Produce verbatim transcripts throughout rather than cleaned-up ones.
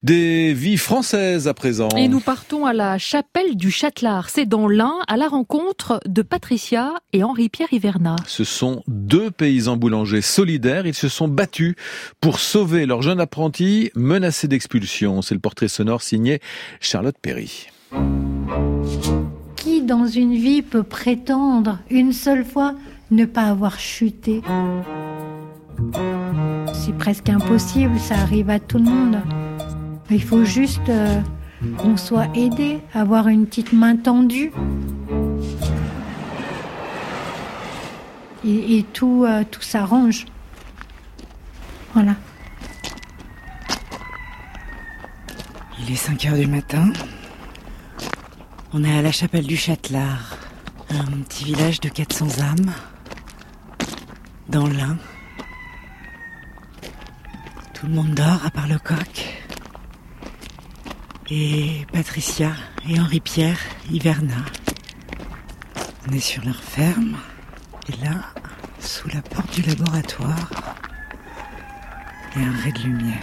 Des vies françaises à présent. Et nous partons à la chapelle du Châtelard. C'est dans l'Ain, à la rencontre de Patricia et Henri-Pierre Hivernat. Ce sont deux paysans boulangers solidaires. Ils se sont battus pour sauver leur jeune apprenti menacé d'expulsion. C'est le portrait sonore signé Charlotte Perry. Qui dans une vie peut prétendre une seule fois ne pas avoir chuté ? C'est presque impossible, ça arrive à tout le monde. Il faut juste euh, qu'on soit aidé, avoir une petite main tendue. Et, et tout, euh, tout s'arrange. Voilà. Il est cinq heures du matin. On est à la chapelle du Châtelard, un petit village de quatre cents âmes, dans l'Ain. Tout le monde dort à part le coq. Et Patricia et Henri-Pierre Hivernat. On est sur leur ferme. Et là, sous la porte du laboratoire, il y a un ray de lumière.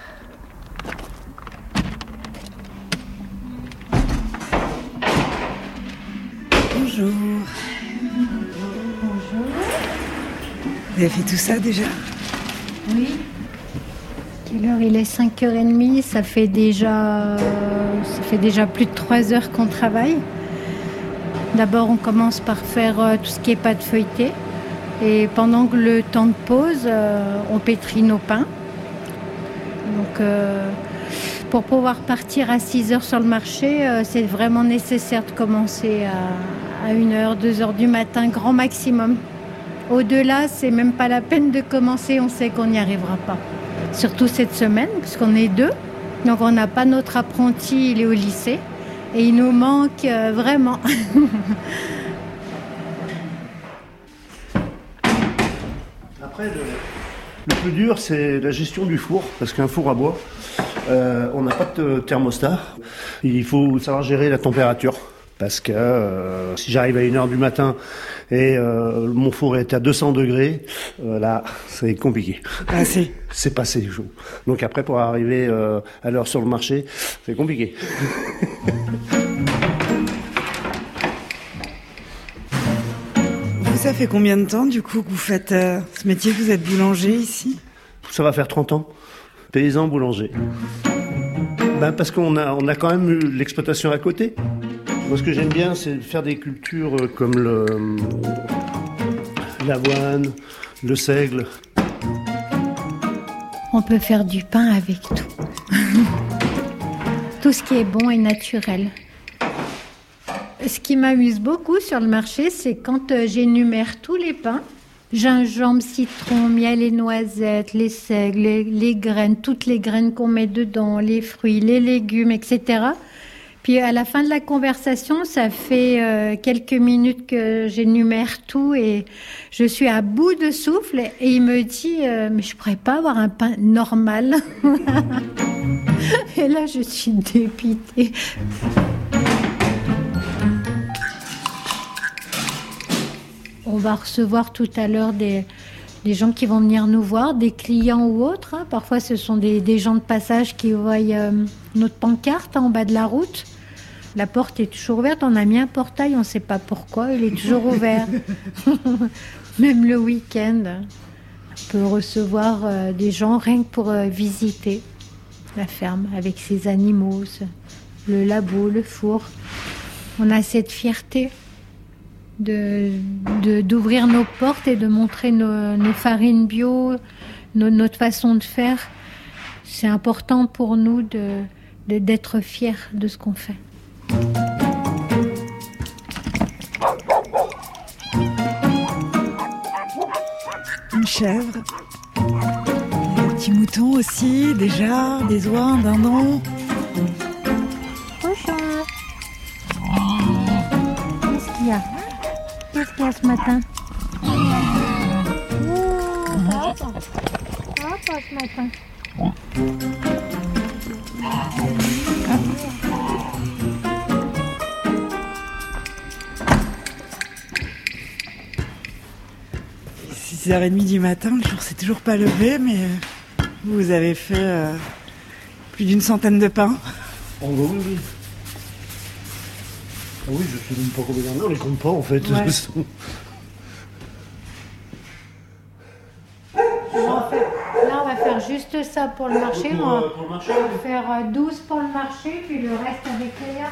Bonjour. Bonjour. Vous avez fait tout ça déjà ? Oui. Quelle heure il est ? cinq heures trente, ça fait déjà, ça fait déjà plus de trois heures qu'on travaille. D'abord, on commence par faire euh, tout ce qui est pâte feuilletée. Et pendant que le temps de pause, euh, on pétrit nos pains. Donc, euh, pour pouvoir partir à six heures sur le marché, euh, c'est vraiment nécessaire de commencer à, à une heure, deux heures du matin, grand maximum. Au-delà, c'est même pas la peine de commencer, on sait qu'on n'y arrivera pas. Surtout cette semaine, puisqu'on est deux. Donc on n'a pas notre apprenti, il est au lycée. Et il nous manque euh, vraiment. Après, le, le plus dur, c'est la gestion du four. Parce qu'un four à bois, euh, on n'a pas de thermostat. Il faut savoir gérer la température. Parce que euh, si j'arrive à une heure du matin et euh, mon four est à deux cents degrés, euh, là, c'est compliqué. Passé. C'est passé chaud. Donc après, pour arriver euh, à l'heure sur le marché, c'est compliqué. Vous, ça fait combien de temps, du coup, que vous faites euh, ce métier, que vous êtes boulanger ici ? Ça va faire trente ans. Paysan boulanger. Ben parce qu'on a, on a quand même eu l'exploitation à côté. Moi, ce que j'aime bien, c'est faire des cultures comme le, l'avoine, le seigle. On peut faire du pain avec tout. Tout ce qui est bon et naturel. Ce qui m'amuse beaucoup sur le marché, c'est quand j'énumère tous les pains. Gingembre, citron, miel et noisettes, les seigles, les, les graines, toutes les graines qu'on met dedans, les fruits, les légumes, et cetera. Puis à la fin de la conversation, ça fait euh, quelques minutes que j'énumère tout et je suis à bout de souffle. Et il me dit euh, « mais je pourrais pas avoir un pain normal ?» Et là, je suis dépitée. On va recevoir tout à l'heure des, des gens qui vont venir nous voir, des clients ou autres. Hein. Parfois, ce sont des, des gens de passage qui voient euh, notre pancarte hein, en bas de la route. La porte est toujours ouverte. On a mis un portail, on ne sait pas pourquoi. Il est toujours ouvert. Même le week-end. On peut recevoir euh, des gens rien que pour euh, visiter la ferme avec ses animaux, le labo, le four. On a cette fierté de, de, d'ouvrir nos portes et de montrer nos, nos farines bio, nos, notre façon de faire. C'est important pour nous de, de, d'être fiers de ce qu'on fait. Une chèvre, des petits moutons aussi, déjà, des oies, un dindon. Bonjour. Qu'est-ce qu'il y a ? Qu'est-ce qu'il y a ce matin ? Oh, ça va pas. Ça va pas ce matin. six heures trente du matin, le jour s'est toujours pas levé, mais vous avez fait euh, Plus d'une centaine de pains. Oh bah oui, oui. Ah oui, je sais même pas combien il y en a, on les compte pas en fait. Ouais. On va faire- là, on va faire juste ça pour le marché. Pour, on, va, euh, pour le marché, on va faire euh, douze pour le marché, puis le reste avec Léa.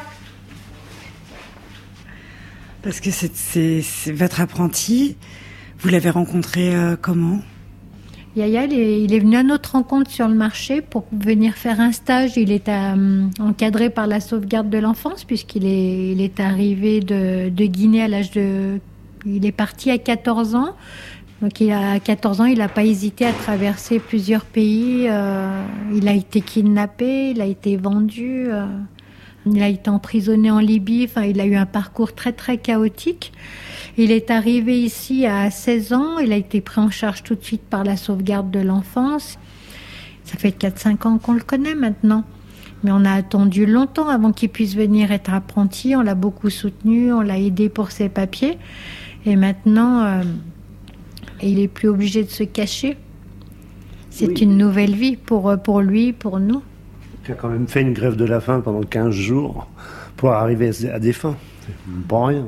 Parce que c'est, c'est, c'est votre apprenti. Vous l'avez rencontré euh, comment ? Yaya, il est, il est venu à notre rencontre sur le marché pour venir faire un stage. Il est euh, encadré par la sauvegarde de l'enfance puisqu'il est, il est arrivé de, de Guinée à l'âge de... Il est parti à quatorze ans. Donc il a, à quatorze ans, il n'a pas hésité à traverser plusieurs pays. Euh, il a été kidnappé, il a été vendu, euh, il a été emprisonné en Libye. Enfin, il a eu un parcours très très chaotique. Il est arrivé ici à seize ans, il a été pris en charge tout de suite par la sauvegarde de l'enfance. Ça fait quatre cinq ans qu'on le connaît maintenant. Mais on a attendu longtemps avant qu'il puisse venir être apprenti. On l'a beaucoup soutenu, on l'a aidé pour ses papiers. Et maintenant, euh, il n'est plus obligé de se cacher. C'est Oui. une nouvelle vie pour, pour lui, pour nous. Tu as quand même fait une grève de la faim pendant quinze jours pour arriver à des fins. C'est pas rien.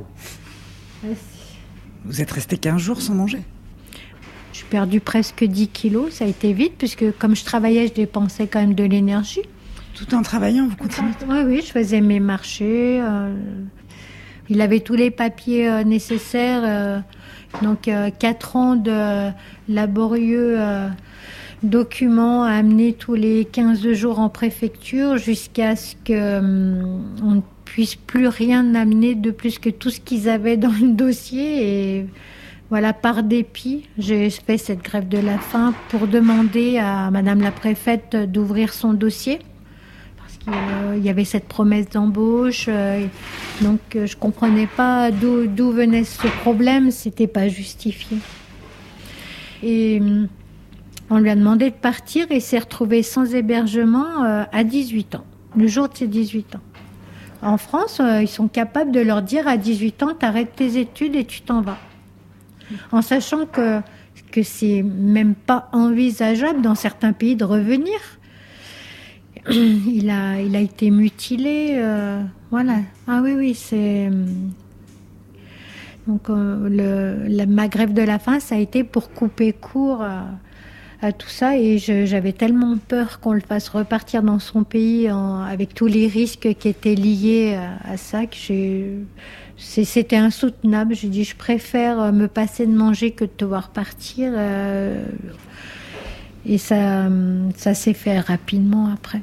Vous êtes resté quinze jours sans manger ? J'ai perdu presque dix kilos, ça a été vite, puisque comme je travaillais, je dépensais quand même de l'énergie. Tout en travaillant, vous continuez ? Oui, oui, je faisais mes marchés. Euh, il avait tous les papiers euh, nécessaires. Euh, donc, euh, quatre ans de laborieux euh, documents à amener tous les quinze jours en préfecture jusqu'à ce qu'on euh, ne puisse plus rien amener de plus que tout ce qu'ils avaient dans le dossier. Et voilà, par dépit, j'ai fait cette grève de la faim pour demander à Madame la préfète d'ouvrir son dossier. Il y avait cette promesse d'embauche, euh, donc euh, je comprenais pas d'où, d'où venait ce problème, c'était pas justifié. Et euh, on lui a demandé de partir et il s'est retrouvé sans hébergement euh, à dix-huit ans, le jour de ses dix-huit ans. En France, euh, ils sont capables de leur dire à dix-huit ans, t'arrêtes tes études et tu t'en vas. En sachant que, que c'est même pas envisageable dans certains pays de revenir. Il a, il a été mutilé, euh, voilà. Ah oui, oui, c'est... Donc, euh, le, la, ma grève de la faim, ça a été pour couper court à, à tout ça. Et je, j'avais tellement peur qu'on le fasse repartir dans son pays en, avec tous les risques qui étaient liés à, à ça, que j'ai... C'est, c'était insoutenable. J'ai dit, je préfère me passer de manger que de devoir partir. Euh, et ça, ça s'est fait rapidement après.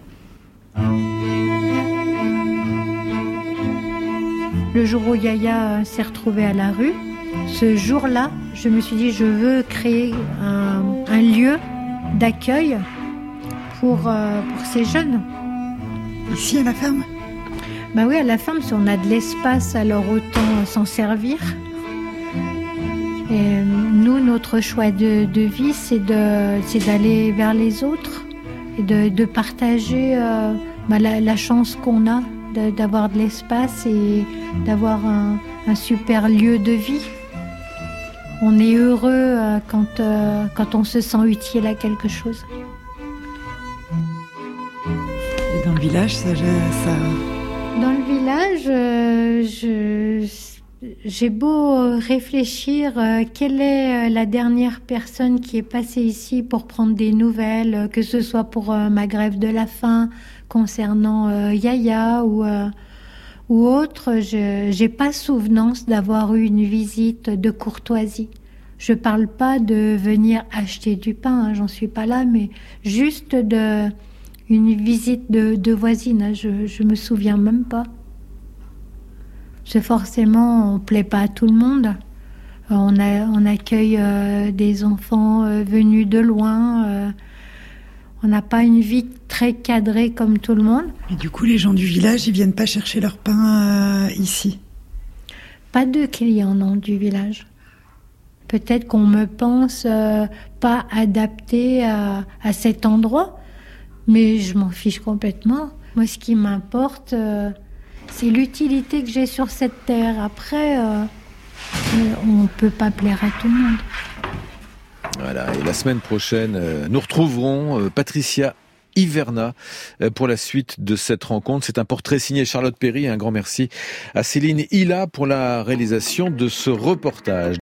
Le jour où Yaya s'est retrouvé à la rue, ce jour-là, je me suis dit, je veux créer un, un lieu d'accueil pour, euh, pour ces jeunes. Ici, à la ferme ? Bah oui, à la ferme, si on a de l'espace, alors autant s'en servir. Et nous, notre choix de, de vie, c'est, de, c'est d'aller vers les autres et de, de partager euh, bah, la, la chance qu'on a de, d'avoir de l'espace et d'avoir un, un super lieu de vie. On est heureux euh, quand, euh, quand on se sent utile à quelque chose. Et dans le village, ça... ça... Dans le village, euh, je... J'ai beau réfléchir, euh, quelle est la dernière personne qui est passée ici pour prendre des nouvelles, euh, que ce soit pour euh, ma grève de la faim concernant euh, Yaya ou, euh, ou autre, je j'ai pas souvenance d'avoir eu une visite de courtoisie. Je parle pas de venir acheter du pain, hein, j'en suis pas là, mais juste de une visite de, de voisine, je, je me souviens même pas. C'est forcément, on ne plaît pas à tout le monde. On, a, on accueille euh, des enfants euh, venus de loin. Euh, on n'a pas une vie très cadrée comme tout le monde. Et du coup, les gens du village, ils viennent pas chercher leur pain euh, ici ? Pas de clients, non, du village. Peut-être qu'on me pense euh, pas adapté à, à cet endroit, mais je m'en fiche complètement. Moi, ce qui m'importe... Euh, c'est l'utilité que j'ai sur cette terre. Après, euh, on ne peut pas plaire à tout le monde. Voilà, et la semaine prochaine, euh, nous retrouverons euh, Patricia Hiverna pour la suite de cette rencontre. C'est un portrait signé Charlotte Perry et un grand merci à Céline Hilla pour la réalisation de ce reportage.